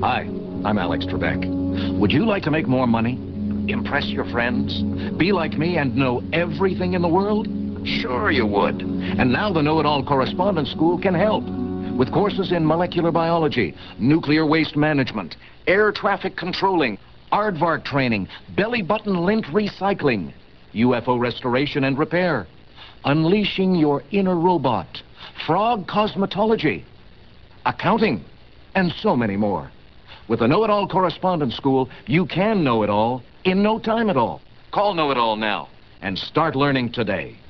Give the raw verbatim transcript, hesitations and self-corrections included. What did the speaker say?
Hi, I'm Alex Trebek. Would you like to make more money? Impress your friends? Be like me and know everything in the world? Sure you would. And now the Know-It-All Correspondence School can help. With courses in molecular biology, nuclear waste management, air traffic controlling, aardvark training, belly button lint recycling, U F O restoration and repair, unleashing your inner robot, frog cosmetology, accounting, and so many more. With the Know-It-All Correspondence School, you can know it all in no time at all. Call Know-It-All now and start learning today.